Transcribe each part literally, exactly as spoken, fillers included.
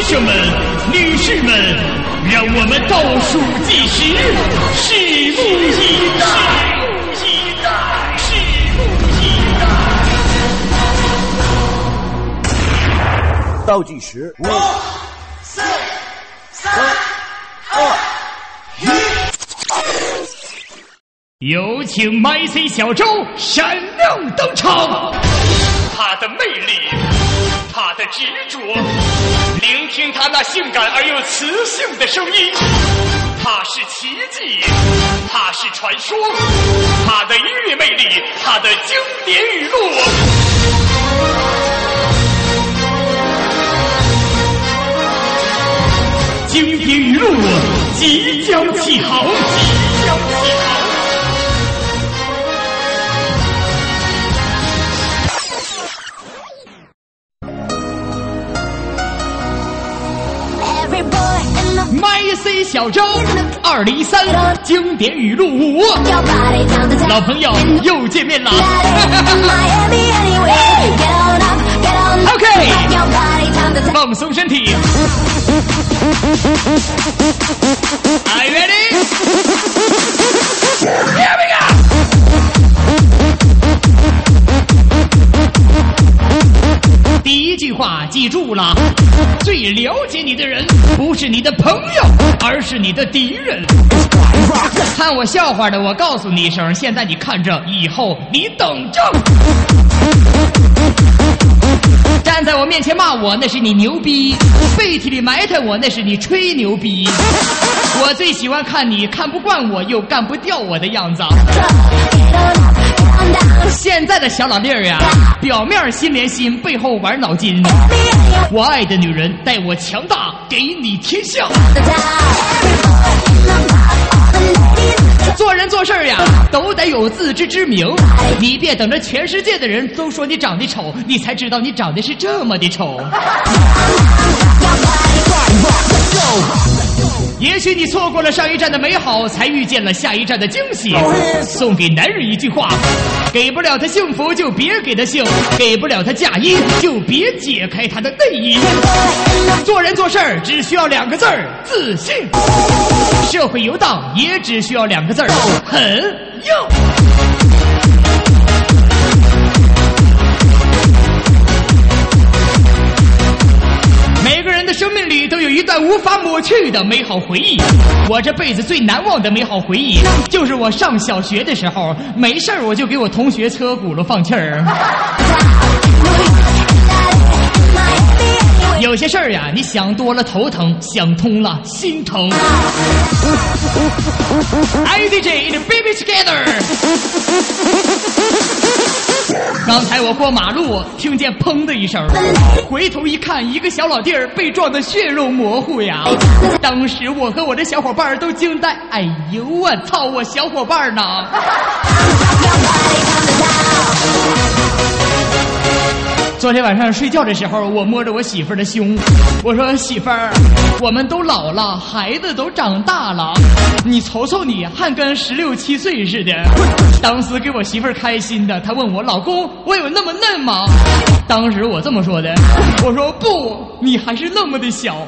生们、女士们，让我们倒数计时，拭目以待，拭目以待，拭目以待。倒计时，五、四、三、二、 一。有请 M C 小周闪亮登场，他的魅力，他的执着，聆听他那性感而又磁性的声音，他是奇迹，他是传说，他的音乐魅力，他的经典语录。经典语录即将起航，即将起航。M C 小周二零一三经典语录五，老朋友又见面了。OK， 放松身体。Are you ready? Here we go! 第一句话记住了，最了解你的人不是你的朋友，而是你的敌人。看我笑话的，我告诉你一声，现在你看着，以后你等着。站在我面前骂我，那是你牛逼；背地里埋汰我，那是你吹牛逼。我最喜欢看你看不惯我又干不掉我的样子。现在的小老弟儿呀，表面心连心，背后玩脑筋。我爱的女人，待我强大，给你天下。做人做事呀，都得有自知之明。你别等着全世界的人都说你长得丑，你才知道你长得是这么的丑。也许你错过了上一站的美好，才遇见了下一站的惊喜。送给男人一句话：给不了他幸福就别给他幸，给不了他嫁衣就别解开他的内衣。做人做事儿只需要两个字儿：自信。社会游荡也只需要两个字儿：很硬。每个人的生命里都有一段无法抹去的美好回忆。我这辈子最难忘的美好回忆，就是我上小学的时候，没事儿我就给我同学车轱辘放气儿。有些事儿呀，你想多了头疼，想通了心疼。I D J in the baby together。刚才我过马路，听见砰的一声，回头一看，一个小老弟儿被撞得血肉模糊呀！当时我和我的小伙伴都惊呆，哎呦我操，我小伙伴呢？昨天晚上睡觉的时候，我摸着我媳妇儿的胸，我说媳妇儿，我们都老了，孩子都长大了，你瞅瞅你，还跟十六七岁似的。当时给我媳妇儿开心的，她问我老公，我有那么嫩吗？当时我这么说的，我说不，你还是那么的小。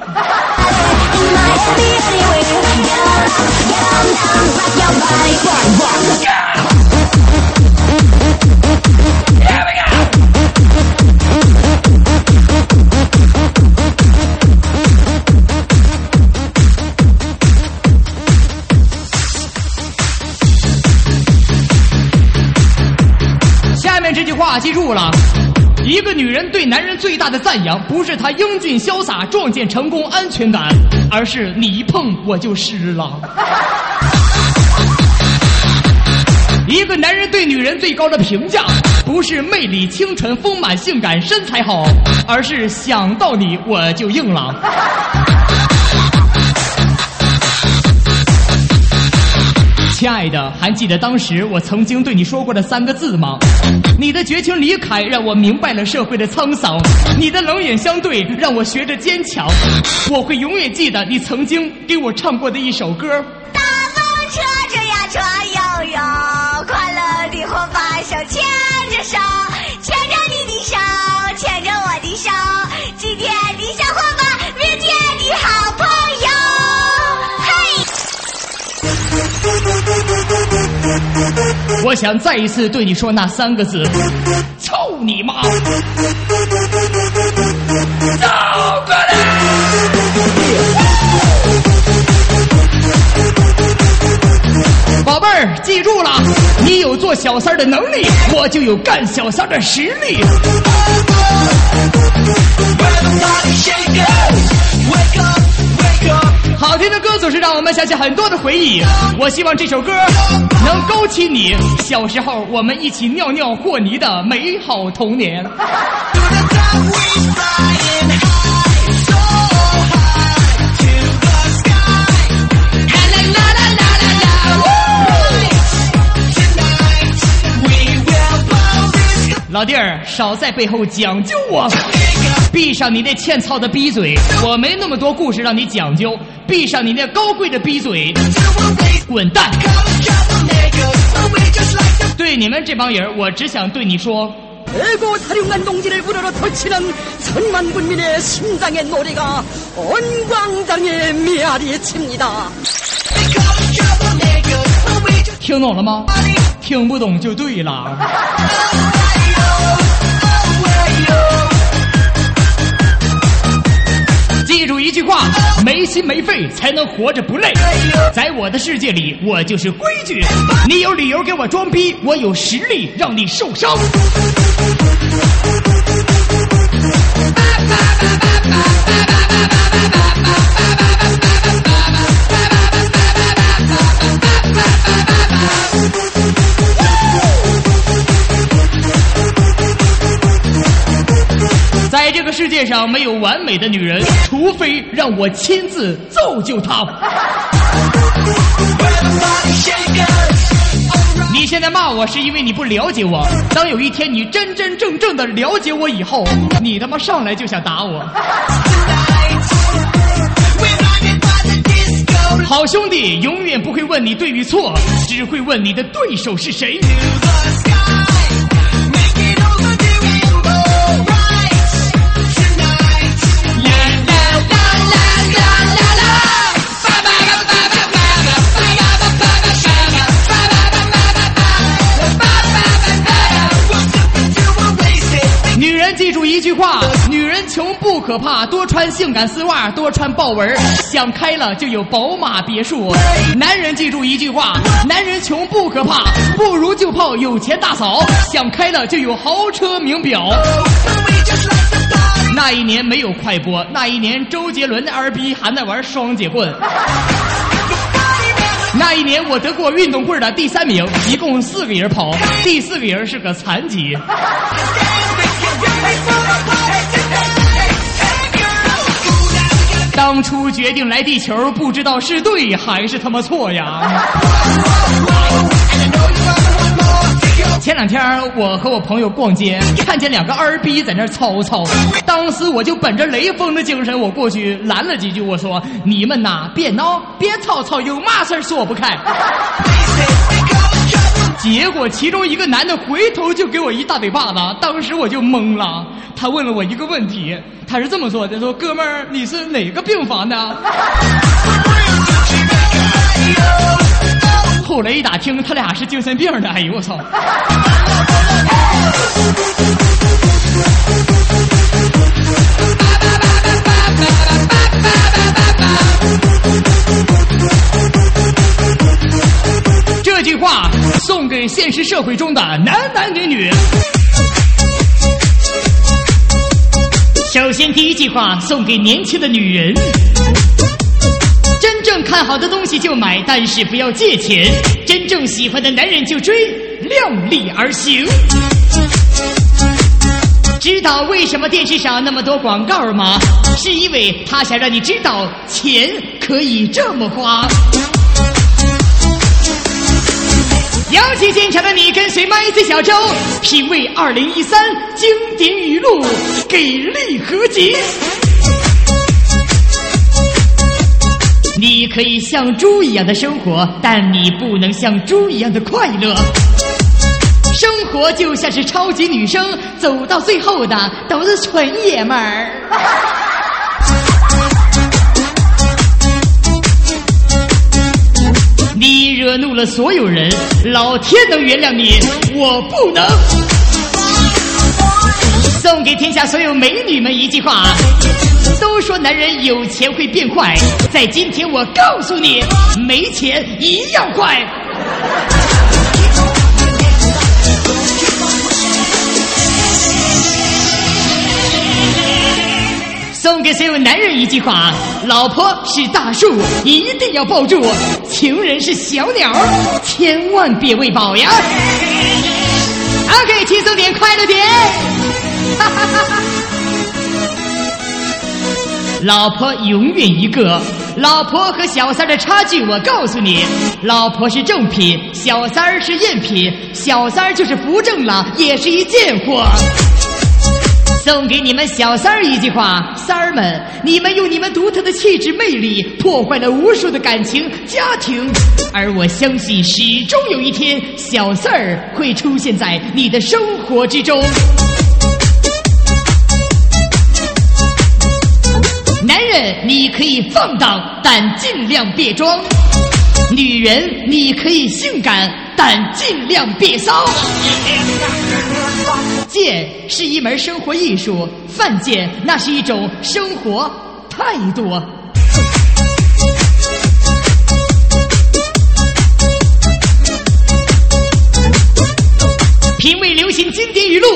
这句话记住了，一个女人对男人最大的赞扬，不是她英俊潇洒、撞见成功、安全感，而是你一碰我就湿了。一个男人对女人最高的评价，不是魅力、清纯、丰满、性感、身材好，而是想到你我就硬了。亲爱的，还记得当时我曾经对你说过的三个字吗？你的绝情离开让我明白了社会的沧桑，你的冷眼相对让我学着坚强。我会永远记得你曾经给我唱过的一首歌。 大风车着呀车悠悠，快乐的伙伴手牵着手，牵着你的手，牵着我的手，今天的小伙伴，明天我想再一次对你说那三个字：操你妈！走过来！宝贝儿，记住了，你有做小三的能力，我就有干小三的实力。好听的歌总是让我们想起很多的回忆，我希望这首歌能勾起你小时候我们一起尿尿和泥的美好童年。老弟儿，少在背后讲究我。闭上你那欠操的逼嘴，我没那么多故事让你讲究。闭上你那高贵的逼嘴，滚蛋！对你们这帮人，我只想对你说。 대거 사령관 동지를 부르러 터치는 천만 군민의 심장의 노래가 언광장에 메아리칩니다. 听懂了吗？听不懂就对了。记住一句话：没心没肺才能活着不累。在我的世界里，我就是规矩。你有理由给我装逼，我有实力让你受伤。 在这个世界上没有完美的女人，除非让我亲自造就她。你现在骂我是因为你不了解我，当有一天你真真正正的了解我以后，你他妈上来就想打我。好兄弟永远不会问你对与错，只会问你的对手是谁。 记住一句话：女人穷不可怕，多穿性感丝袜，多穿豹纹，想开了就有宝马别墅。男人记住一句话：男人穷不可怕，不如就泡有钱大嫂，想开了就有豪车名表。那一年没有快播，那一年周杰伦的二逼还在玩双节棍。那一年我得过运动会的第三名，一共四个人跑，第四个人是个残疾。 当初决定来地球，不知道是对还是他妈错呀！前两天我和我朋友逛街，看见两个二逼在那吵吵，当时我就本着雷锋的精神，我过去拦了几句，我说：“你们呐，别闹，别吵吵，有嘛事说不开。” 结果其中一个男的回头就给我一大嘴巴子，当时我就懵了。他问了我一个问题，他是这么说的：“说哥们儿，你是哪个病房的？”后来一打听，他俩是精神病的。哎呦我操！这句话送给现实社会中的男男女女。首先，第一句话送给年轻的女人：真正看好的东西就买，但是不要借钱；真正喜欢的男人就追，量力而行。知道为什么电视上那么多广告吗？是因为他想让你知道钱可以这么花。 妖气坚强的你，跟随麦子小周品味二零一三经典语录，给力合集。你可以像猪一样的生活，但你不能像猪一样的快乐。生活就像是超级女生，走到最后的都是纯爷们儿。 你惹怒了所有人，老天能原谅你，我不能。送给天下所有美女们一句话，都说男人有钱会变坏，在今天我告诉你，没钱一样坏。送给所有男人一句话，老婆是大树，一定要抱住，情人是小鸟，千万别喂饱呀。 OK， 轻松点，快乐点。哈哈哈哈，老婆永远一个，老婆和小三的差距我告诉你，老婆是正品，小三是赝品，小三就是不正了，也是一贱货。送给你们小三儿一句话，三儿们，你们用你们独特的气质魅力破坏了无数的感情家庭，而我相信始终有一天小三儿会出现在你的生活之中。男人你可以放荡，但尽量别装；女人你可以性感，但尽量别骚。贱是一门生活艺术，犯贱那是一种生活态度。品味流行经典语录，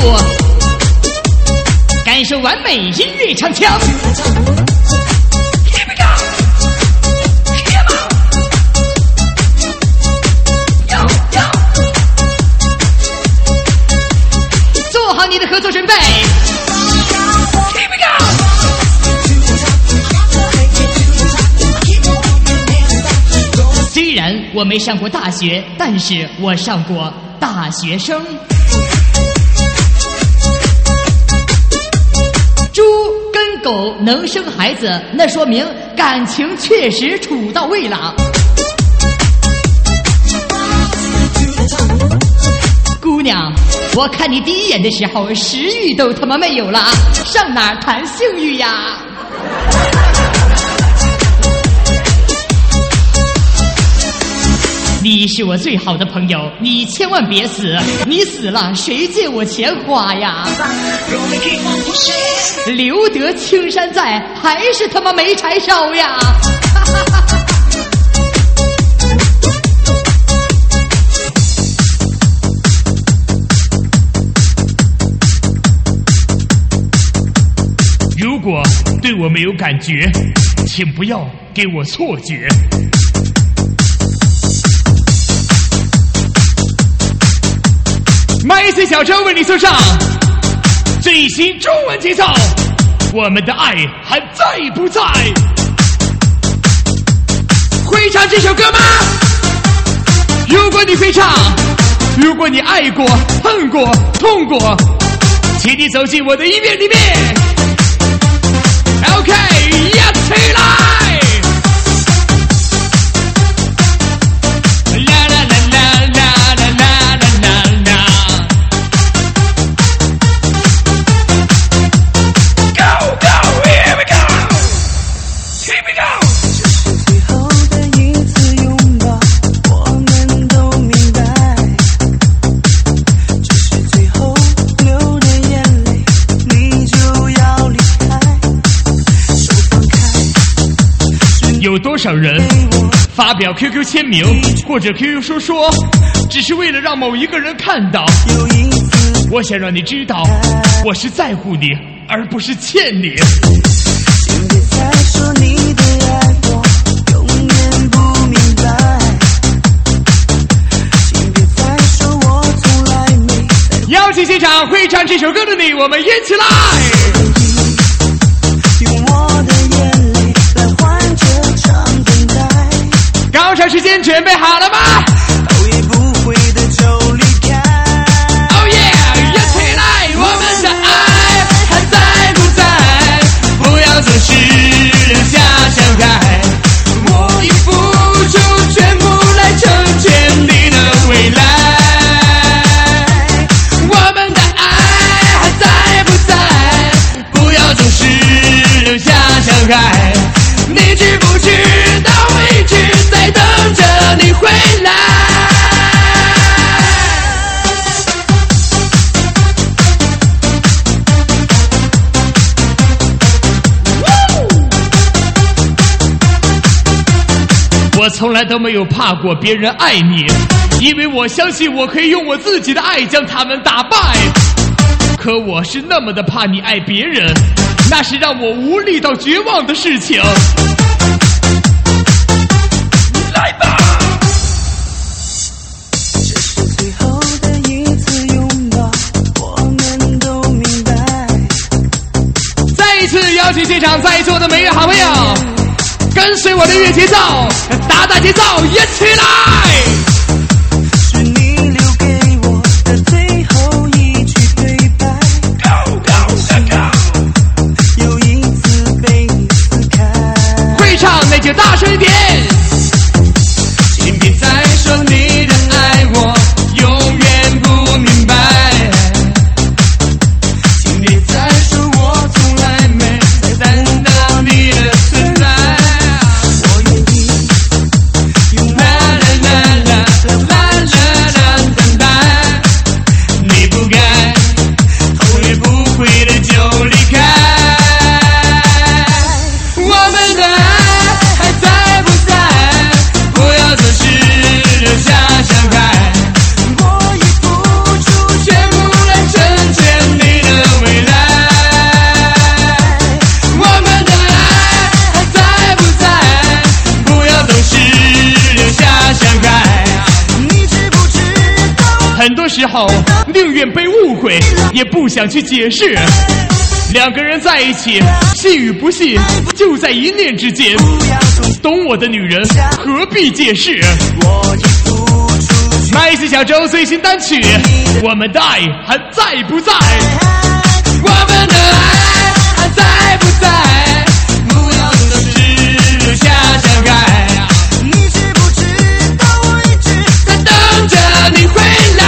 感受完美音乐唱腔。Here we go, come on, yo yo。做好你的合作准备。Here we go。虽然我没上过大学，但是我上过大学生。猪跟狗能生孩子，那说明感情确实处到位了。姑娘，我看你第一眼的时候食欲都他妈没有了，上哪儿谈性欲呀？你是我最好的朋友，你千万别死，你死了谁借我钱花呀？留得青山在，还是他妈没柴烧呀？ 如果对我没有感觉，请不要给我错觉。 麦穗小周为你送上最新中文节奏， 我们的爱还在不在？ 会唱这首歌吗？如果你会唱，如果你爱过、恨过、痛过，请你走进我的音乐里面。OK， 呀起来！ 有多少人发表 Q Q 签名或者 Q Q 说说，只是为了让某一个人看到？我想让你知道，我是在乎你，而不是欠你。 请别再说你的爱我永远不明白，请别再说我从来没。 邀请现场会唱这首歌的你，我们一起来！ 用我的眼泪来换这场等待。 高潮时间准备好了吗？ 头也不回的就离开。 Oh yeah， 一起来！我们的爱还在不在？不要总是留下伤害。我已付出全部来成全你的未来。我们的爱还在不在？不要总是留下伤害。你知不知道我一直在等着你回我从来都没有怕过别人爱你，因为我相信我可以用我自己的爱将他们打败。可我是那么的怕你爱别人，那是让我无力到绝望的事情。来吧！ 这是最后的一次拥抱，我们都明白。 再一次邀请现场在座的每位好朋友，跟随我的乐节奏，打打节奏，一起来！ 是你留给我的最后一句对白。Go go go！ 有一次被你撕开。 会唱那就大声一点。 请别再说你的爱我永远不明白。请别再说我从来没担当你的存在。我愿意用啦啦啦啦啦啦啦等待。你不该头也不回的就离开。我们的爱还在不在？不要总是留下伤害。我已付出全部来成全你的未来。我们的爱还在不在？不要总是留下伤害。你知不知道？ 很多时候宁愿被误会，也不想去解释。两个人在一起，信与不信就在一念之间。懂我的女人何必解释？ 我已付出全麦子小周最新单曲《我们的爱还在不在》。 我们的爱还在不在？不要总是留下伤害。你知不知道我一直在等着你回来？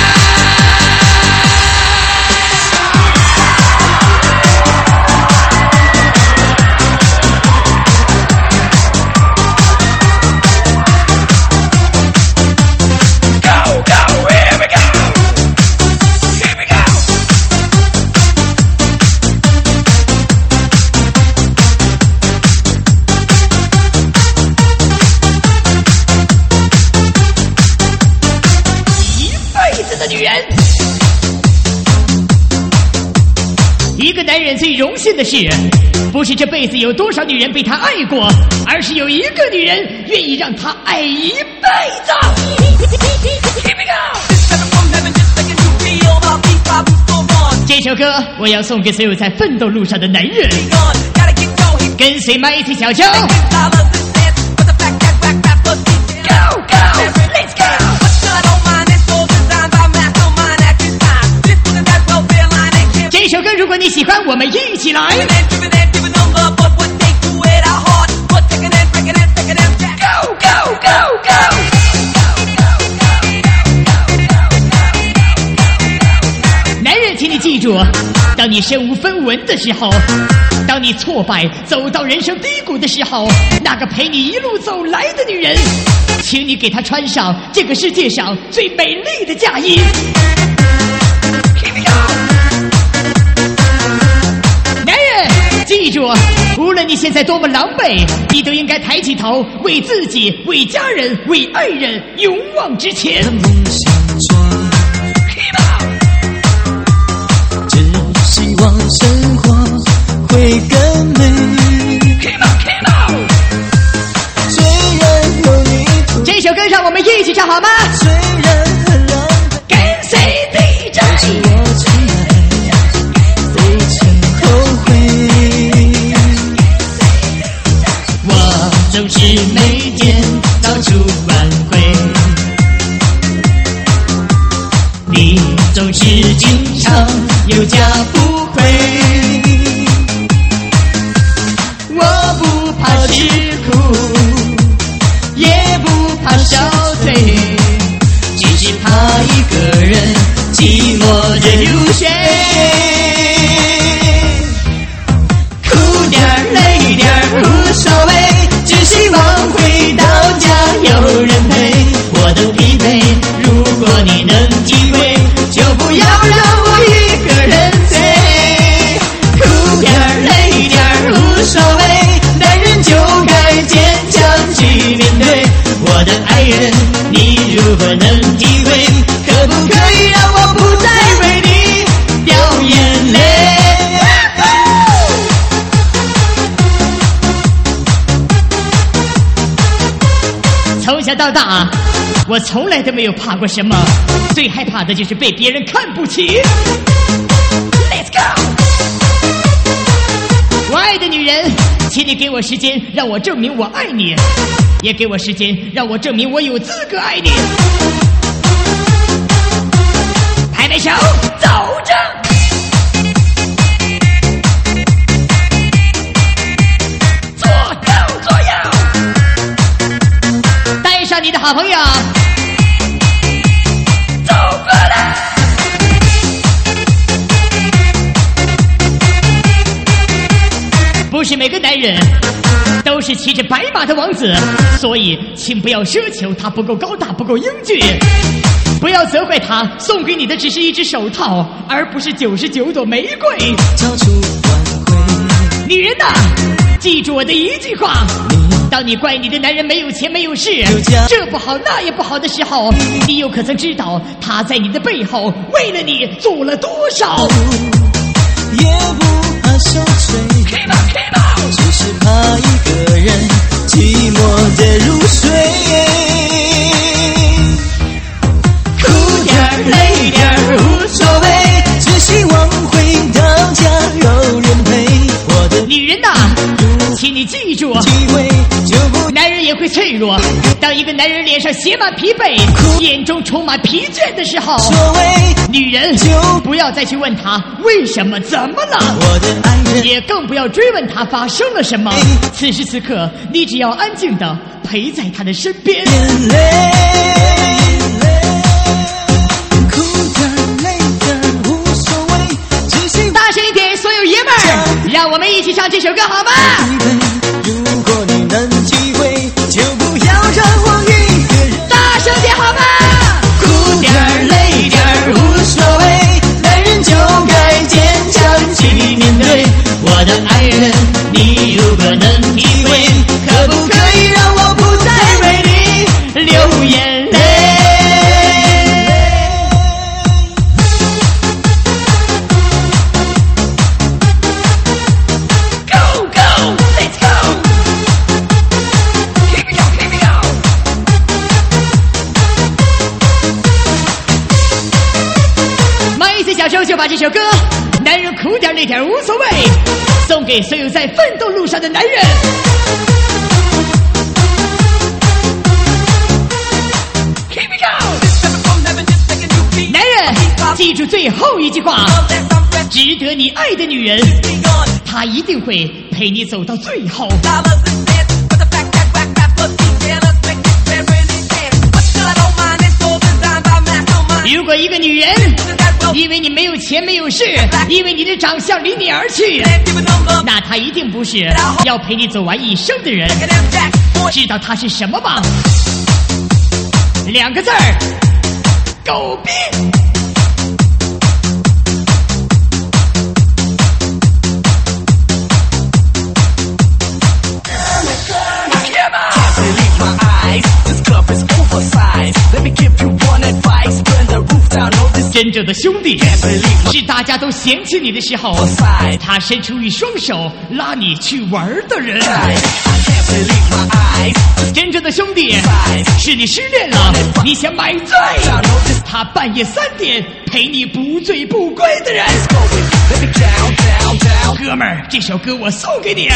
一个男人最荣幸的事，不是这辈子有多少女人被他爱过，而是有一个女人愿意让他爱一辈子。这首歌我要送给所有在奋斗路上的男人，跟随麦子小周 Go go Let's go。这首歌如果你喜欢，我们一起来 Go go go go。 男人请你记住，当你身无分文的时候，当你挫败走到人生低谷的时候，那个陪你一路走来的女人，请你给她穿上这个世界上最美丽的嫁衣。记住，无论你现在多么狼狈，你都应该抬起头，为自己、为家人、为爱人勇往直前。 梦想中，只希望生活会更美。虽然有你， 这首歌让我们一起唱好吗？ 虽然很冷， 跟随地震。 总是每天到处挽回，你总是经常有家不回。我不怕吃苦，也不怕消退，只是怕一个人寂寞的入睡。哭点儿累点儿无所谓，只希望回到家有人陪，我都疲惫。如果你能体会，就不要让我一个人醉。哭点儿累点儿无所谓，男人就该小到大，我从来都没有怕过什么，最害怕的就是被别人看不起。Let's go！ 我爱的女人，请你给我时间，让我证明我爱你，也给我时间，让我证明我有资格爱你。拍拍手，走着。左右左右，带上你的好朋友，走过来。不是每个男人都是骑着白马的王子，所以请不要奢求他不够高大，不够英俊。不要责怪他送给你的只是一只手套，而不是九十九朵玫瑰。女人呐、啊，记住我的一句话，当你怪你的男人没有钱没有势，这不好那也不好的时候，你有可曾知道他在你的背后为了你做了多少？ 也不怕受罪，只是怕一个人寂寞的入睡。哭点累点无所谓，只希望回到家有人陪。我的女人呐、啊，请你记住，男人也会脆弱。当一个男人脸上写满疲惫，眼中充满疲倦的时候，女人就不要再去问他为什么怎么了， 我的爱人也更不要追问他发生了什么。此时此刻，你只要安静地陪在他的身边。 眼泪哭点累点无所谓，只希望大声一点，所有爷们儿，让我们一起唱这首歌好吗？ 如果你能体会，就不要让我一个人。 大声点好吗？ 哭点累点无所谓，男人就该坚强去面对。我的爱人，你如果能体会，可不可以让我不再为你流眼泪？ 小时候就把这首歌男人哭点累点无所谓送给所有在奋斗路上的男人。男人记住最后一句话，值得你爱的女人，她一定会陪你走到最后。如果一个女人因为你没有钱没有势，因为你的长相离你而去，那她一定不是要陪你走完一生的人。知道她是什么吗？两个字儿，狗逼。真正的兄弟是大家都嫌弃你的时候，他伸出一双手拉你去玩的人。真正的兄弟是你失恋了，你想买醉，他半夜三点陪你不醉不归的人。哥们儿，这首歌我送给你。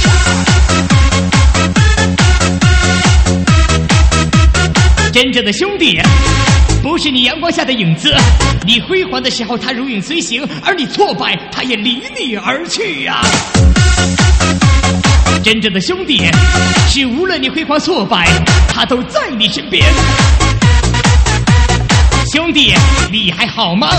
真正的兄弟不是你阳光下的影子，你辉煌的时候他如影随形，而你挫败他也离你而去呀、啊。真正的兄弟是无论你辉煌挫败，他都在你身边。兄弟，你还好吗？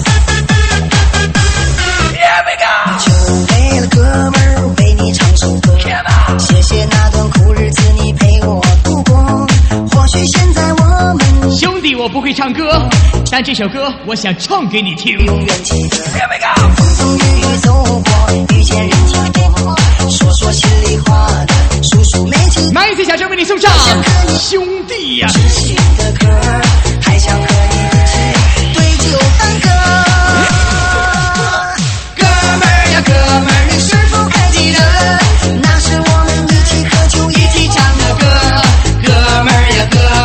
Here we go！ 就为了哥们儿为你唱首歌，谢谢那段苦日子你陪我度过。或许现在我们兄弟，我不会唱歌，但这首歌我想唱给你听。 永远记得 Here we go！ 风风雨雨走过，遇见人听多，说说心里话的，数数没几。 麦子小生为你送上兄弟呀、啊， 痴心的歌，还想和你一起对酒当歌。哥们儿呀，哥们儿，你是否还记得，那是我们一起喝酒一起唱的歌。哥们儿呀，哥。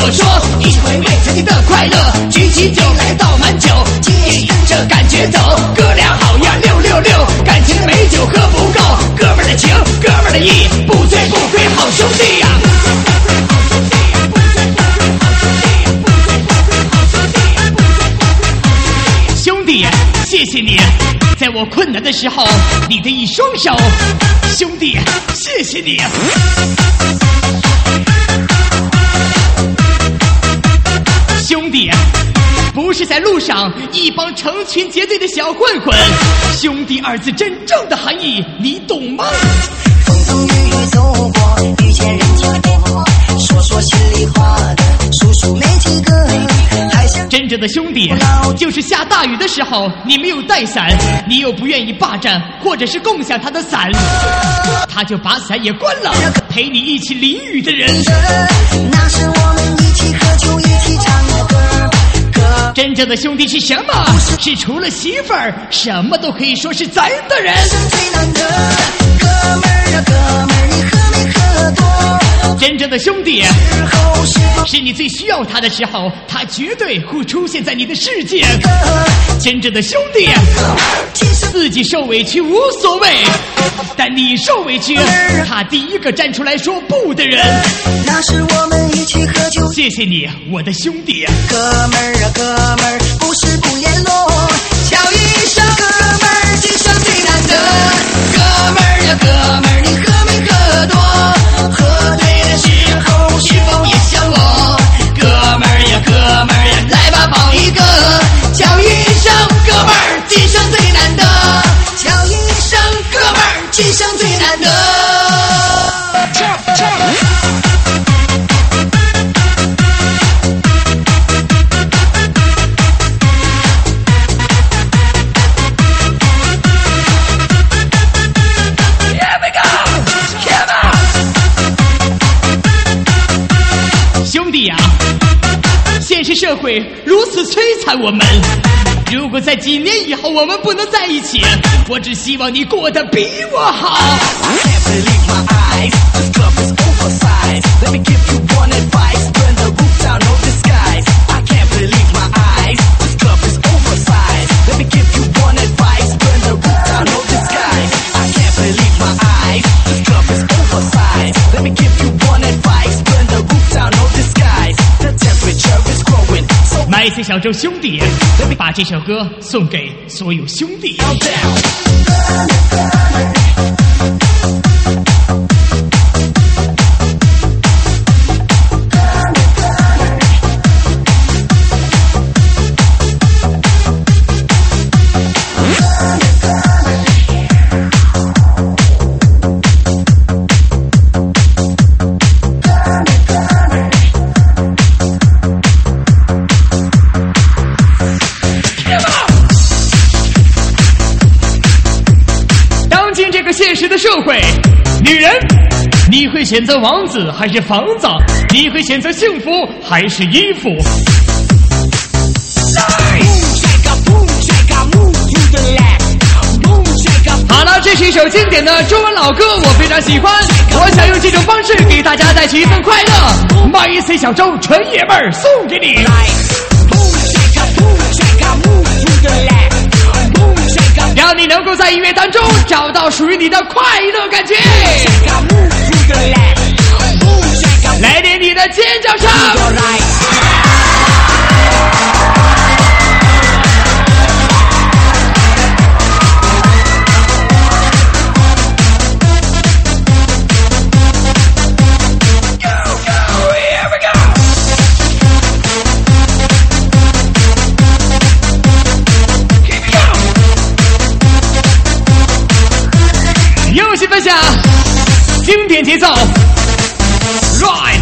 我说，一起回味曾经的快乐，举起酒来倒满酒，借着感觉走，哥俩好呀六六六，感情美酒喝不够，哥们儿的情，哥们儿的义，不醉不归好兄弟呀、啊。兄弟，谢谢你，在我困难的时候，你的一双手，兄弟，谢谢你。兄弟，不是在路上一帮成群结队的小混混，兄弟二字真正的含义，你懂吗？ 风风雨雨走过，遇见人挺多，说说心里话的，数数没几个。 真正的兄弟，就是下大雨的时候，你没有带伞，你又不愿意霸占或者是共享他的伞，他就把伞也关了，陪你一起淋雨的人。 那是我们一起喝酒，一起唱的歌。 真正的兄弟是什么？是除了媳妇儿，什么都可以说是咱的人。 最难得，哥们儿啊哥们儿，你喝没喝多？ 真正的兄弟，是你最需要他的时候，他绝对会出现在你的世界。真正的兄弟，自己受委屈无所谓，但你受委屈，他第一个站出来说不的人。 那是我们一起喝酒。 谢谢你，我的兄弟。 哥们儿啊哥们儿，不是不联络，叫一声哥们儿，今生最难得。哥们儿啊哥们儿，你喝没喝多？喝醉的时候是否也像我？哥们儿呀哥们儿呀，来吧抱一个，叫一声哥们儿，今生最难得。叫一声哥们儿，今生最难得。 兄弟呀、啊，现实社会如此摧残我们，如果在几年以后我们不能在一起，我只希望你过得比我好。麦 C 小周兄弟，把这首歌送给所有兄弟。现实的社会，女人，你会选择王子还是房子？你会选择幸福还是衣服？好了，这是一首经典的中文老歌，我非常喜欢。我想用这种方式给大家带去一份快乐。麦 C 小周纯爷们儿送给你。让你能够在音乐当中找到属于你的快乐感觉。来点你的尖叫声。用心分享经典节奏 Right，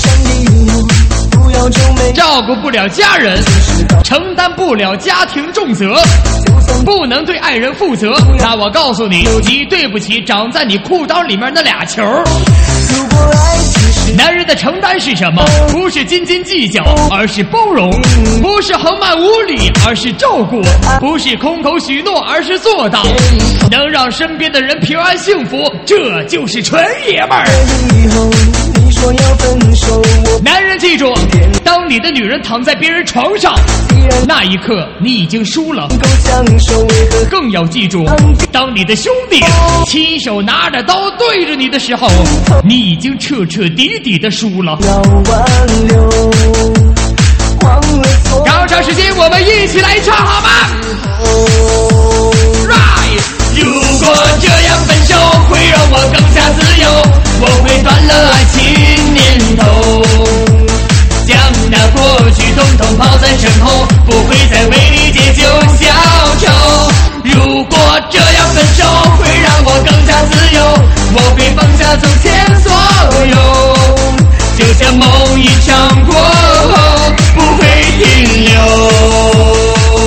照顾不了家人，承担不了家庭重责，不能对爱人负责，那我告诉你，你对不起长在你裤裆里面那俩球。男人的承担是什么？不是斤斤计较，而是包容；不是横蛮无理，而是照顾；不是空口许诺，而是做到。能让身边的人平安幸福，这就是纯爷们儿。 说要分手，我男人记住，当你的女人躺在别人床上，那一刻你已经输了。 够享受，为何更要记住，当你的兄弟亲手拿着刀对着你的时候，你已经彻彻底底的输了。 要挽留？忘了错。 高潮时间，我们一起来唱好吗 ？Right。如果这样分手会让我更加自由，我会断了爱情念头，将那过去统统抛在身后，不会再为你借酒消愁。如果这样分手会让我更加自由，我会放下从前所有，就像某一场过后不会停留。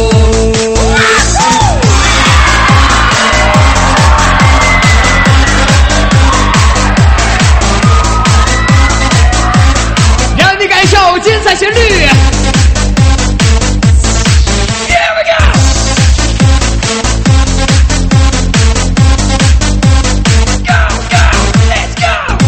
精彩旋律 Here we go Go go Let's go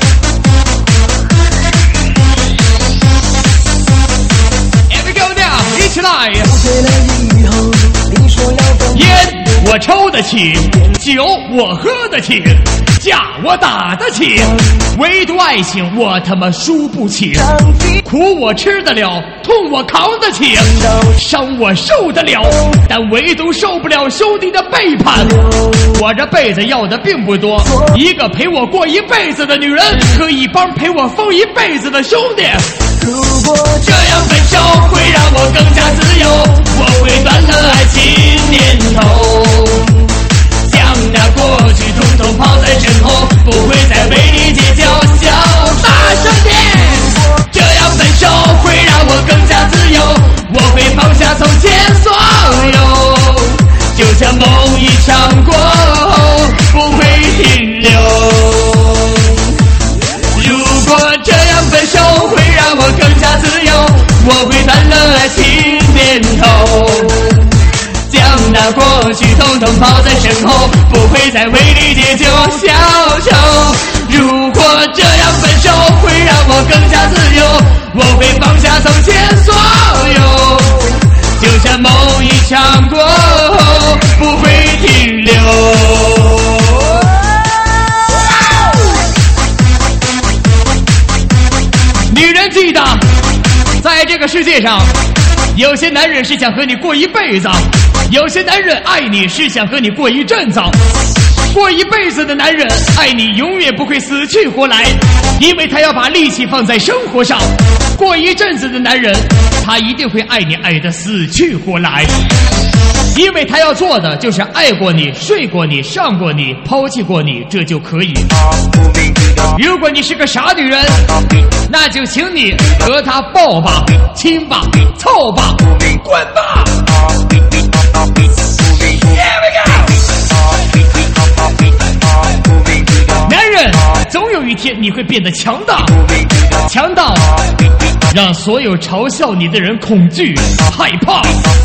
Here we go now 一起来回来以后你说要分烟我抽得起，酒我喝得起，架我打得起，唯独爱情我他妈输不起。苦我吃得了，痛我扛得起，伤我受得了，但唯独受不了兄弟的背叛。我这辈子要的并不多，一个陪我过一辈子的女人和一帮陪我疯一辈子的兄弟。 如果这样分手会让我更加自由，我会断了爱情念头，将那过去统统抛在身后，不会再为你计较小大声点。这样分手会让我更加自由，我会放下从前所有，就像某一场过后不会停留。如果这样分手会让我更加自由，我会断了爱情念头，将那过去统统抛在身后，不会再为你借酒消愁。如果这样分手会让我更加自由，我会放下从前所有，就像某一场过后不会停留。女人记得，在这个世界上，有些男人是想和你过一辈子，有些男人爱你是想和你过一阵子。过一辈子的男人爱你永远不会死去活来，因为他要把力气放在生活上。过一阵子的男人，他一定会爱你爱得死去活来，因为他要做的就是爱过你，睡过你，上过你，抛弃过你，这就可以。如果你是个傻女人，那就请你和他抱吧，亲吧，凑吧，滚吧。Here we go。男人总有一天你会变得强大，强大让所有嘲笑你的人恐惧害怕。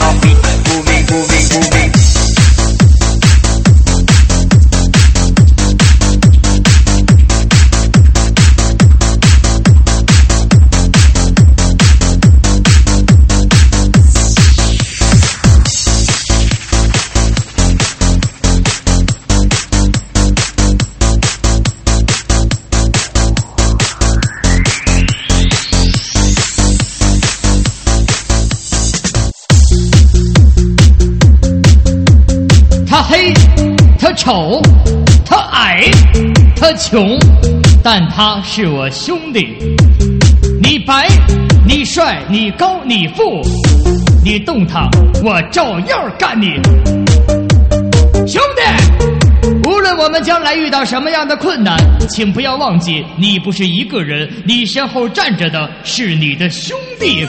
黑，他丑，他矮，他穷，但他是我兄弟。你白，你帅，你高，你富，你动他，我照样干你。兄弟，无论我们将来遇到什么样的困难，请不要忘记，你不是一个人，你身后站着的是你的兄弟。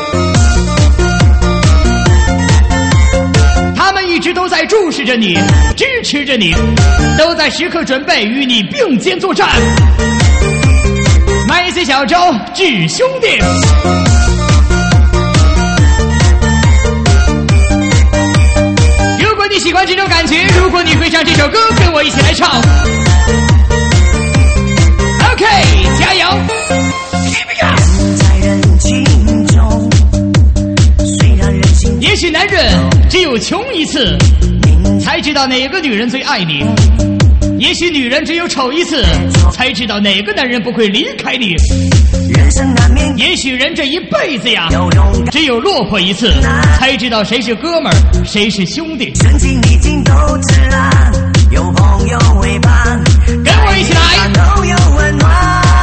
一直都在注视着你，支持着你，都在时刻准备与你并肩作战。麦 C 小周致兄弟。如果你喜欢这种感觉，如果你会唱这首歌，跟我一起来唱。OK， 加油！ 有穷一次，才知道哪个女人最爱你。也许女人只有丑一次，才知道哪个男人不会离开你。也许人这一辈子呀，只有落魄一次，才知道谁是哥们儿，谁是兄弟。 顺境逆境都知啦，有朋友为伴， 跟我一起来， 都有温暖。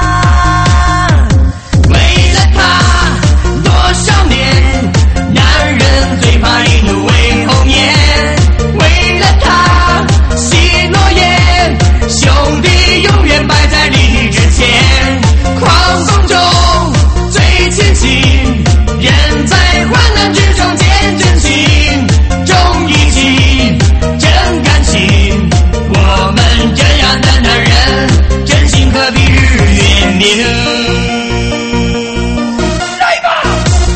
为了他，多少年，男人最怕一怒为红颜。为了他，许诺言，兄弟永远摆在你之前。狂风中最亲近，人在患难之中见真情，重义气，真感情。我们这样的男人，真心可比日月明。来吧！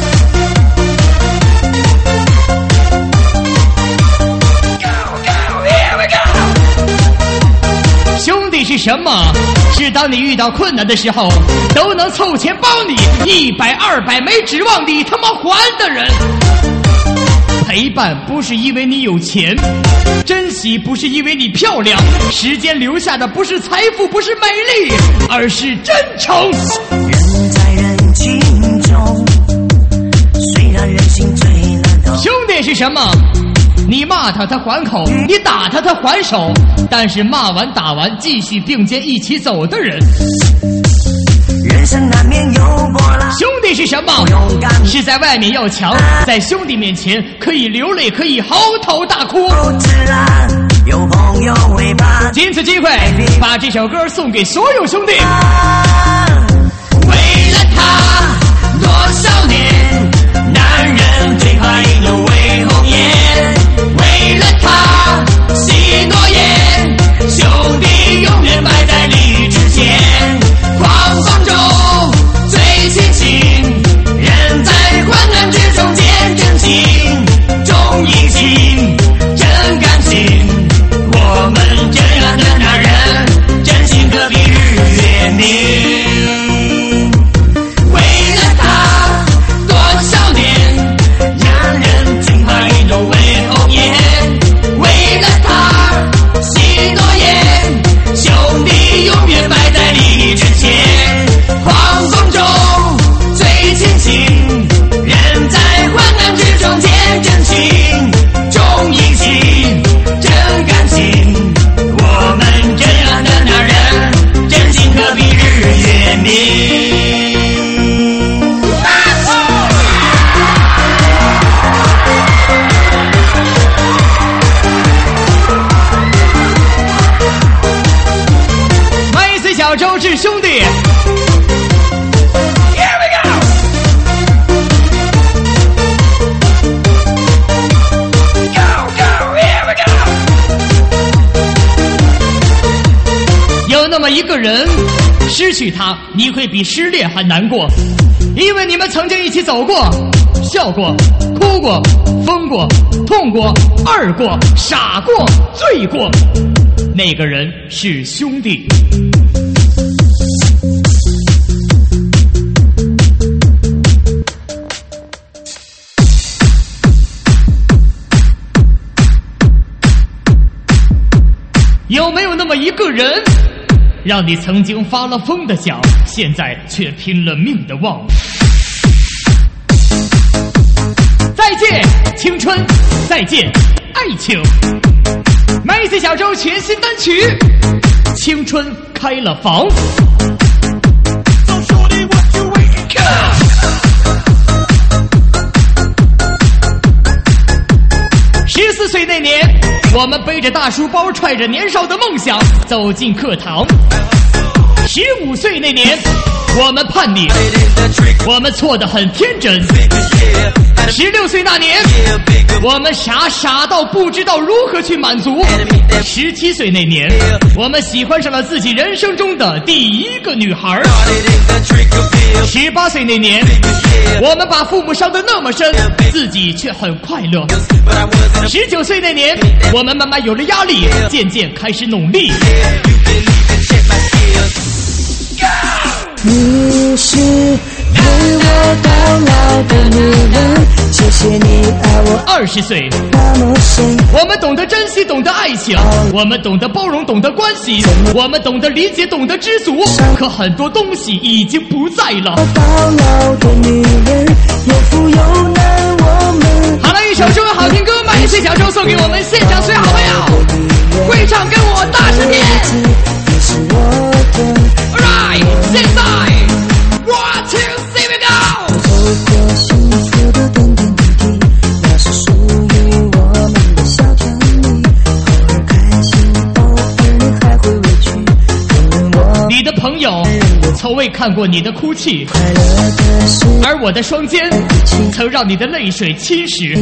兄弟是什么？是当你遇到困难的时候，都能凑钱帮你一百二百没指望你他妈还的人。陪伴不是因为你有钱，珍惜不是因为你漂亮，时间留下的不是财富，不是美丽，而是真诚。 人在人群中，虽然人心最难懂。 兄弟是什么？你骂他，他还口；你打他，他还手。但是骂完打完，继续并肩一起走的人。 人生难免有波澜。 兄弟是什么？是在外面要强，在兄弟面前可以流泪，可以嚎啕大哭。 自然有朋友为伴。 借此机会，把这首歌送给所有兄弟。 为了他，多少年，男人最怕一怒为红颜。为了他，许诺言，兄弟永远摆在你之前。狂风中最亲近，人在患难之中见真情，重义气，真感情。我们这样的男人，真心可比日月明。为了他，多少年，男人最怕一怒为红颜。为了他，许诺言，兄弟永远摆在你之前。狂风中最亲近，人在患难之中见真情，重义气，真感情。我们这样的男人，真心可比日月明。 小周至兄弟 Here we go! Go, go, here we go! 有那么一个人，失去他你会比失恋还难过，因为你们曾经一起走过，笑过，哭过，疯过，痛过，二过，傻过，醉过，那个人是兄弟。有没有那么一个人，让你曾经发了疯的想，现在却拼了命的忘？再见青春，再见爱情。麦子小周全新单曲《青春开了房》。十四岁那年，我们背着大书包，揣着年少的梦想走进课堂。十五岁那年，我们叛逆，我们错得很天真。十六岁那年，我们傻傻到不知道如何去满足。十七岁那年，我们喜欢上了自己人生中的第一个女孩。十八岁那年，我们把父母伤得那么深，自己却很快乐。十九岁那年，我们慢慢有了压力，渐渐开始努力。 你是陪我到老的女人，谢谢你爱我。 二十岁，我们懂得珍惜，懂得爱情，我们懂得包容，懂得关系，我们懂得理解，懂得知足。可很多东西已经不在了。好了，一首中文好听歌，满一岁小周送给我们现场所有好朋友，会唱跟我大声点。Alright， 现在 one two three we go。走过幸福的点点滴滴，那是属于我们的小甜蜜。偶尔开心，偶尔还会委屈。你的朋友从未看过你的哭泣，而我的双肩曾让你的泪水侵蚀。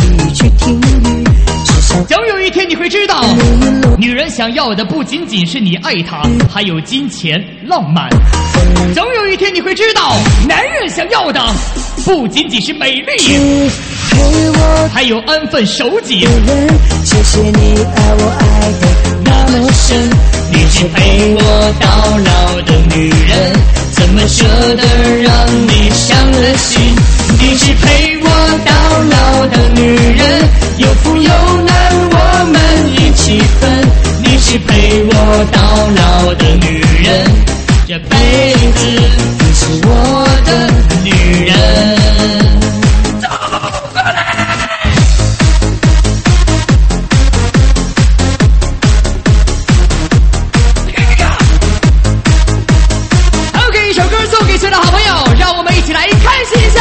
总有一天你会知道，女人想要的不仅仅是你爱她，还有金钱、浪漫。总有一天你会知道，男人想要的不仅仅是美丽，还有安分守己。谢谢你爱我爱的那么深，你是陪我到老的女人，怎么舍得让你伤了心？你是陪我到老的女人，有福有难我们一起分。你是陪我到老的女人，这辈子你是我的女人。OK， 一首歌送给所有的好朋友，让我们一起来开心一下。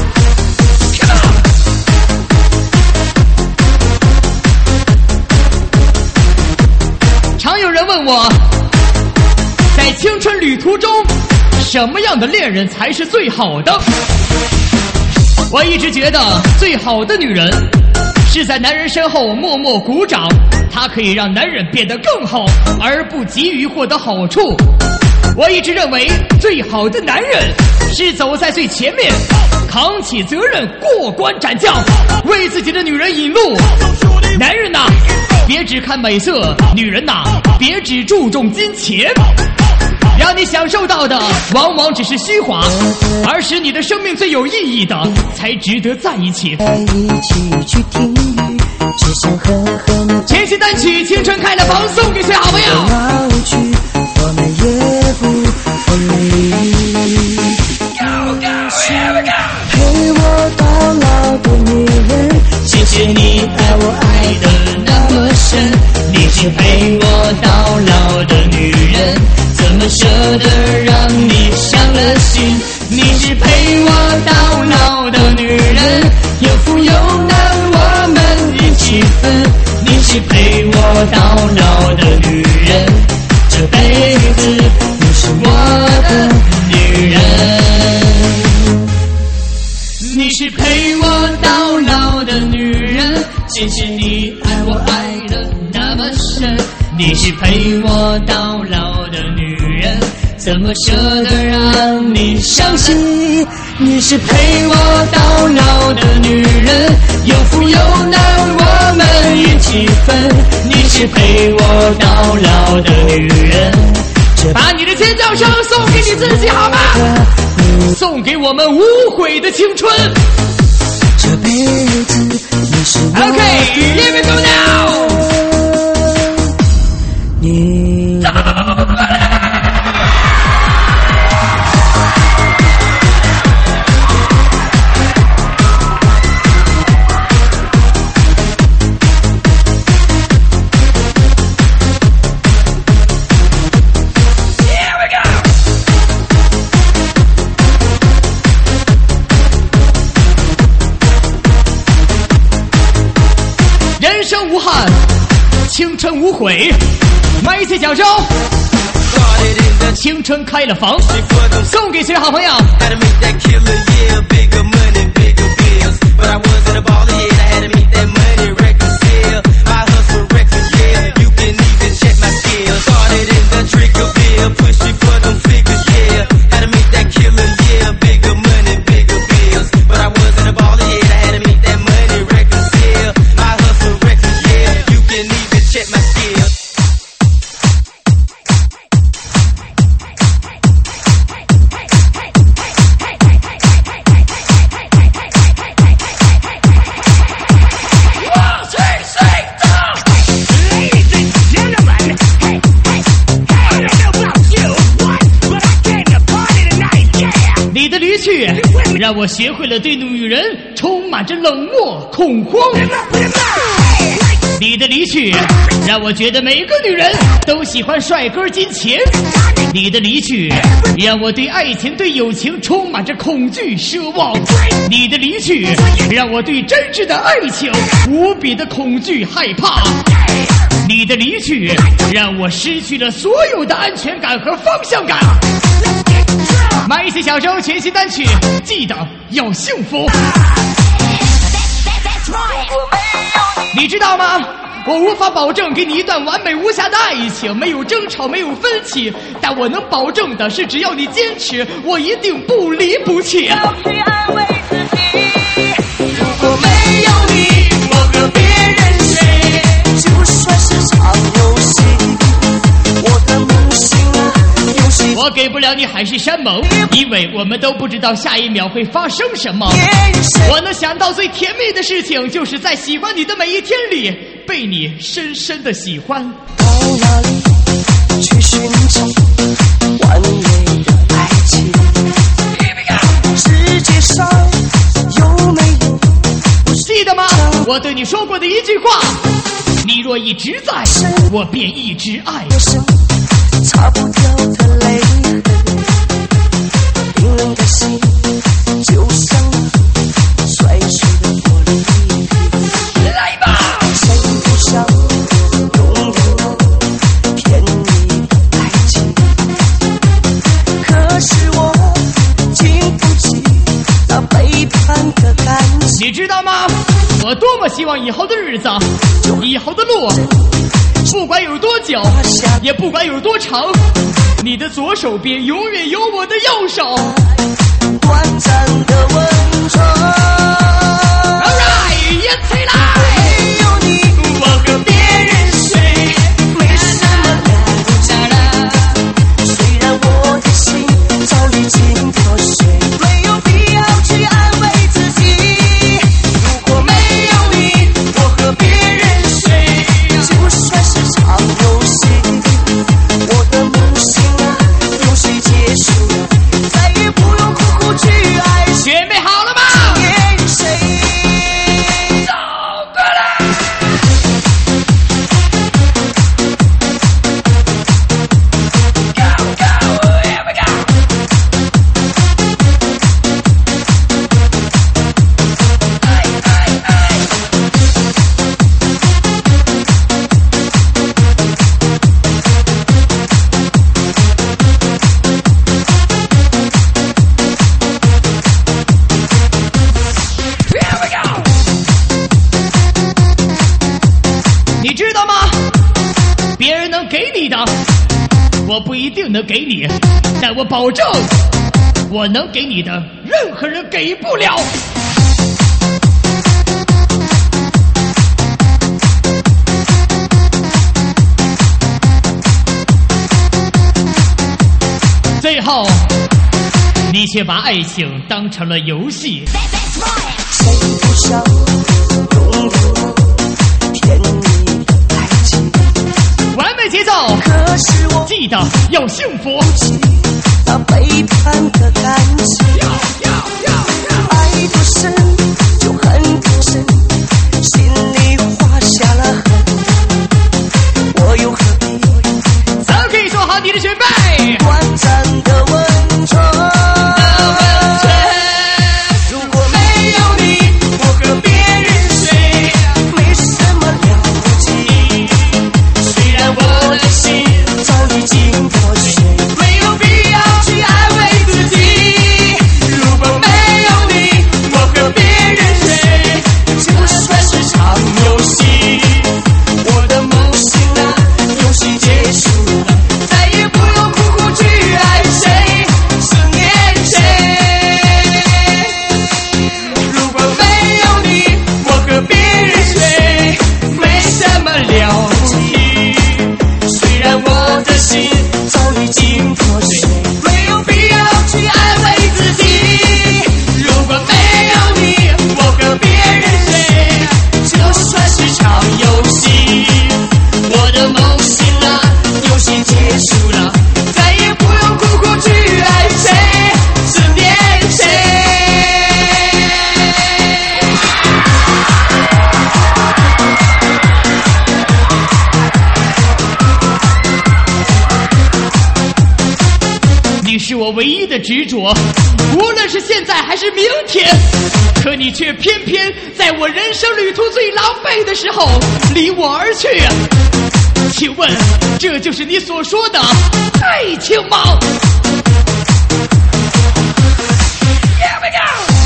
常有人问我，在青春旅途中，什么样的恋人才是最好的？我一直觉得，最好的女人是在男人身后默默鼓掌，她可以让男人变得更好，而不急于获得好处。我一直认为，最好的男人是走在最前面，扛起责任，过关斩将，为自己的女人引路。男人呐，别只看美色；女人呐，别只注重金钱。让你享受到的往往只是虚华，而使你的生命最有意义的才值得在一起。一起去听雨，只想和和你。全新单曲《青春开了房》送给最好朋友。老去，我们也不分离。Go go here we go。陪我到老的女人，谢谢你爱我爱的那么深。你是陪我到老的女人，怎么舍得让你伤了心？你是陪我到老的女人，有福有难我们一起分。你是陪我到老的女人，这辈子你是我的女人。你是陪我到老的女人，谢谢你爱我爱的那么深。你是陪我到老的女人，怎么舍得让你伤心？你是陪我到老的女人，有福有难我们一起分。你是陪我到老的女人，把你的尖叫声送给你自己好吗？送给我们无悔的青春。这辈子你是我的 OK, here we go now。你人生无憾，青春无悔。买一次小周，青春开了房，送给所有好朋友。 让我学会了对女人充满着冷漠恐慌。你的离去让我觉得每个女人都喜欢帅哥金钱。你的离去让我对爱情对友情充满着恐惧奢望。你的离去让我对真挚的爱情无比的恐惧害怕。你的离去让我失去了所有的安全感和方向感。麦西小周全新单曲，记得要幸福。你知道吗？我无法保证给你一段完美无瑕的爱情，没有争吵，没有分歧，但我能保证的是，只要你坚持，我一定不离不弃。 要去安慰自己，如果没有你，我和别人睡，就算是场游戏，我的梦醒啊，游戏我给不了你海誓山盟，因为我们都不知道下一秒会发生什么。我能想到最甜蜜的事情，就是在喜欢你的每一天里被你深深的喜欢。 到哪里去寻找完美的爱情？世界上有没有？ 记得吗？我对你说过的一句话：你若一直在，我便一直爱。 擦不掉的泪痕，冰冷的心就像摔碎的玻璃瓶。来吧，谁不想拥有甜蜜的爱情？可是我经不起那背叛的感情。 你知道吗？我多么希望以后的日子，以后的路，不管有多久，也不管有多长，你的左手边永远有我的右手。 短暂的温存。 All right， 一起来！ 没有你，我和别人睡，没什么了不起。虽然我的心早已经破碎，没有必要去安慰自己。如果没有你，我和别人睡，就算是场游戏，我的梦醒了，游戏结束了，再也不用苦苦去爱。 准备好了吗？ 谁？ 走过来！你知道吗？别人能给你的，我不一定能给你，但我保证，我能给你的，任何人给不了。最后，你却把爱情当成了游戏。 谁不想拥有甜蜜的爱情？ 完美节奏， 可是我记得要幸福。 那背叛的感情，爱多深就恨多深，心里画下了痕，我又何必早可以做好你的准备。 短暂的温存？如果没有你，我和别人睡，没什么了不起。虽然我的心早已经破碎，没有必要去安慰自己。如果没有你，我和别是我唯一的执着，无论是现在还是明天。可你却偏偏在我人生旅途最狼狈的时候离我而去啊！请问，这就是你所说的爱情吗？Here we go！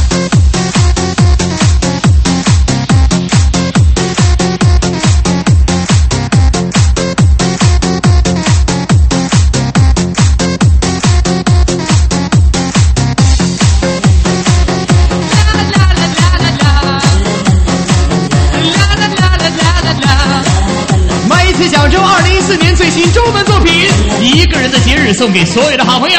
小周二零一四年最新中文作品《一个人的节日》送给所有的好朋友。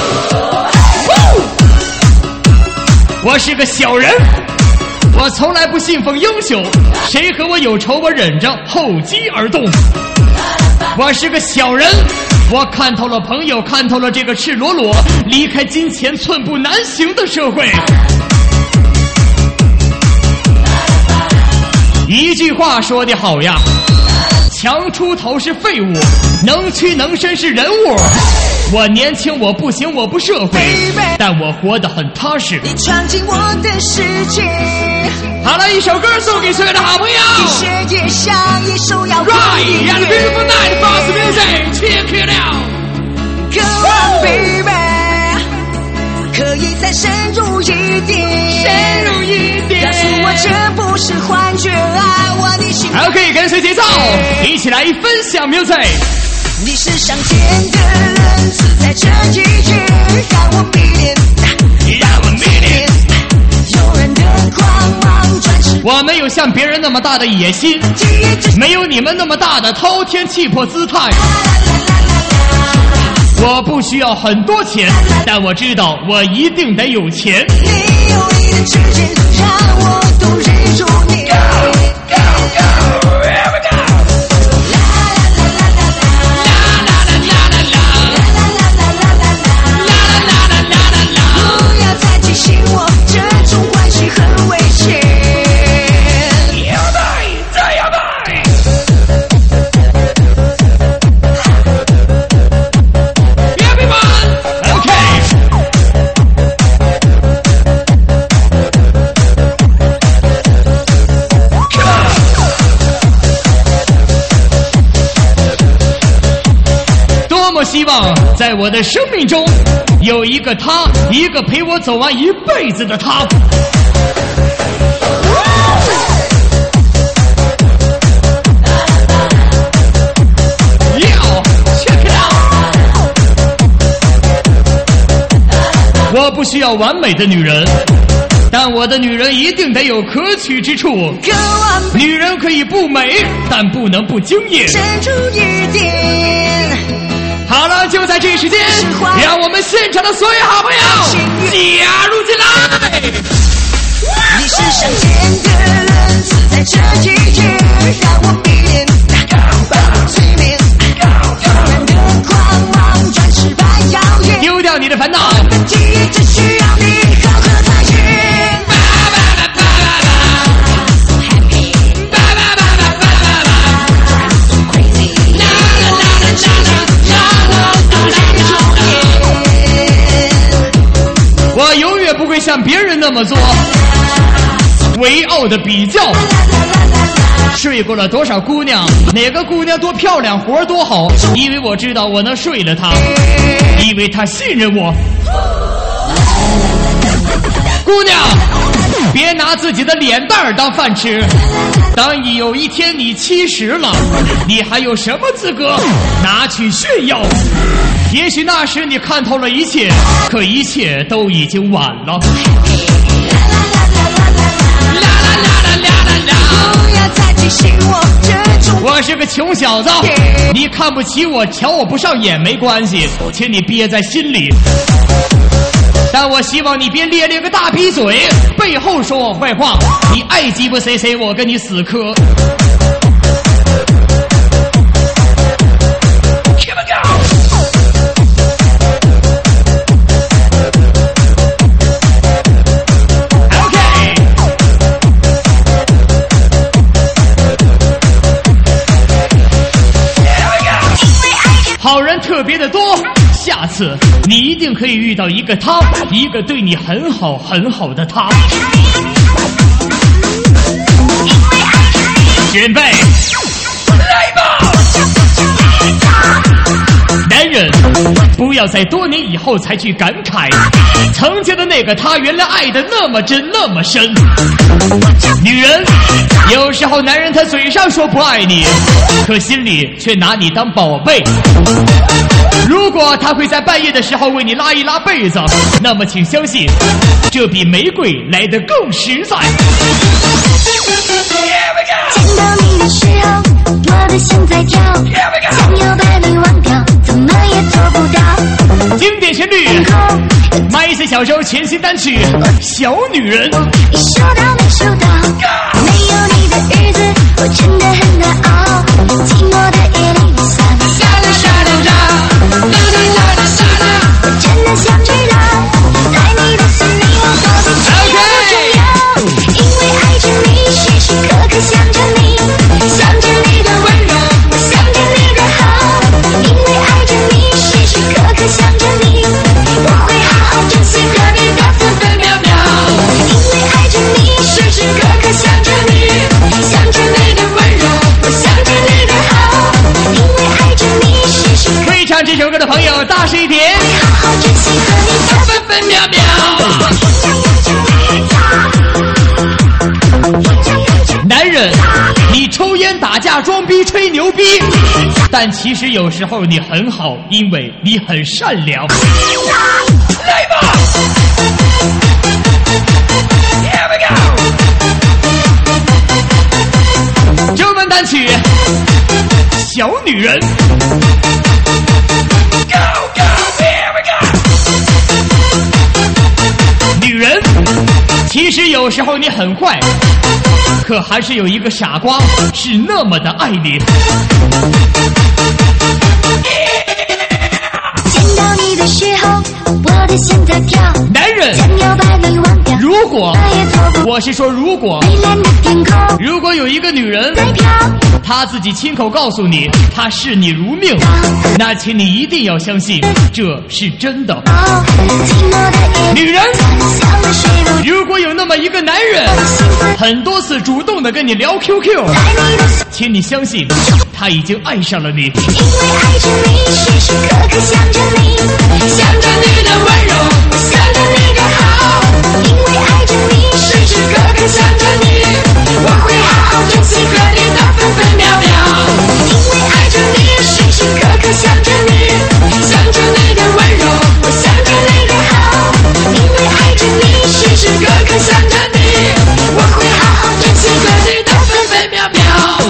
我是个小人，我从来不信奉英雄，谁和我有仇我忍着，厚积而动。我是个小人，我看透了朋友，看透了这个赤裸裸离开金钱寸步难行的社会。一句话说得好呀，强出头是废物，能屈能伸是人物。我年轻，我不行，我不社会，但我活得很踏实。 你闯进我的世界。 好了，一首歌送给所有的好朋友。 世界上一首要 Right, and beautiful night, fast music, check it out. Come on, baby， 可以再深入一点， 深入一点， 告诉我这不是幻觉，爱我的心。 OK， 跟随节奏，一起来分享 music。 你是上天的人，自在这一夜，让我迷恋，让我迷恋，诱人的光芒转世。 我没有像别人那么大的野心，没有你们那么大的滔天气魄姿态。我不需要很多钱，但我知道我一定得有钱。 你有你的指尖，让我都忍住你。Go, go, go, here we go。不要再提醒我，这种关系很危险。 要带，再要带。Everyone, OK。多么希望在我的生命中有一个他，一个陪我走完一辈子的他。我不需要完美的女人，但我的女人一定得有可取之处。女人可以不美，但不能不惊艳。 珍珠一点。 好了，就在这时间，让我们现场的所有好朋友加入进来。 你是上天的人，自在这一夜，让我迷恋，把我催眠，诱人的光芒转世般耀眼。 丢掉你的烦恼， 记忆只需要你好好发现。 我永远不会像别人那么做，唯傲的比较。睡过了多少姑娘，哪个姑娘多漂亮，活多好，因为我知道我能睡了她，因为她信任我。姑娘，别拿自己的脸蛋儿当饭吃。当你有一天你七十了，你还有什么资格拿去炫耀？也许那时你看透了一切，可一切都已经晚了。 不要再提醒我，这种我是个穷小子，你看不起我，瞧我不上眼没关系，请你憋在心里。但我希望你别咧咧个大逼嘴，背后说我坏话。你爱鸡巴谁谁，我跟你死磕。Here we go。好人特别的多，下次次，你一定可以遇到一个他，一个对你很好很好的他。准备，来吧！男人，不要在多年以后才去感慨，曾经的那个他原来爱的那么真那么深。女人，有时候男人他嘴上说不爱你，可心里却拿你当宝贝。如果他会在半夜的时候为你拉一拉被子，那么请相信，这比玫瑰来得更实在。 见到你的时候，我的心在跳，想要把你忘掉，怎么也做不到。 经典旋律，麦子小周全新单曲《小女人》。 你收到没收到？没有你的日子，我真的很难熬。寂寞的夜里，沙啦沙啦沙啦啦，啦啦啦啦沙啦。我真的想知道，在你的心里我何必这样的重要？因为爱着你，时时刻刻想着你，想着你的温柔，想着你的好。因为爱着你，时时刻刻想着你，我会好好珍惜和你的分分秒秒。因为爱着你，时时刻刻想着你，想着你的温柔，我想着你的好。因为爱着你，时时刻刻会唱这首歌的朋友大声一点， 会好好珍惜和你的分分秒秒。 男人，你抽烟打架装逼吹牛逼，但其实有时候你很好，因为你很善良。来吧 Here we go 中文单曲《小女人》。 Go go Here we go 女人，其实有时候你很坏，可还是有一个傻瓜是那么的爱你。 见到你的时候，我的心在跳。 男人， 想要把你忘掉， 如果我也做不。 我是说如果蔚蓝的天空如果有一个女人在飘， 她自己亲口告诉你她视你如命，那请你一定要相信这是真的。 哦，寂寞的夜女人， 想了睡不着， 如果有那么一个男人很多次主动的跟你聊 Q Q， 在你的心， 请你相信他已经爱上了你。 因为爱着你，时时刻刻想着你，想着你的温柔，想着你的好。因为爱着你，时时刻刻想着你，我会好好珍惜和你的分分秒秒。因为爱着你，时时刻刻想着你，想着你的温柔，我想着你的好。因为爱着你，时时刻刻想着你，我会好好珍惜和你的分分秒秒。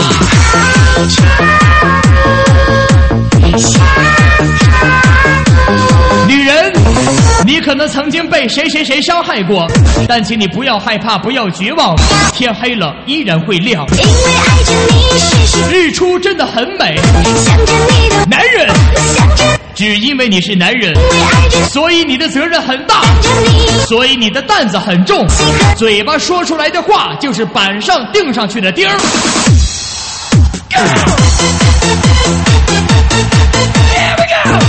女人，你可能曾经被谁谁谁伤害过，但请你不要害怕，不要绝望，天黑了依然会亮。 因为爱着你，时时日出真的很美。 想着你的男人， 想着， 只因为你是男人， 因为爱着所以你的责任很大， 着你， 所以你的担子很重，嘴巴说出来的话就是板上钉上去的钉儿。Here we go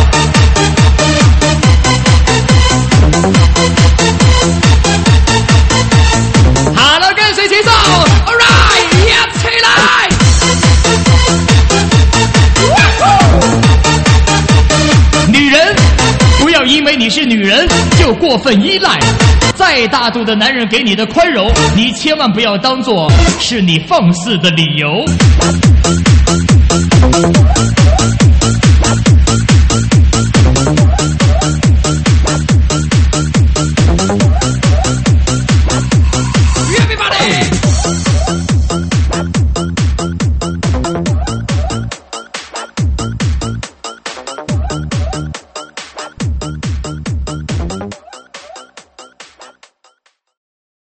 好了，跟随节奏 ，All right， 呀起来！女人，不要因为你是女人就过分依赖。再大度的男人给你的宽容，你千万不要当做是你放肆的理由。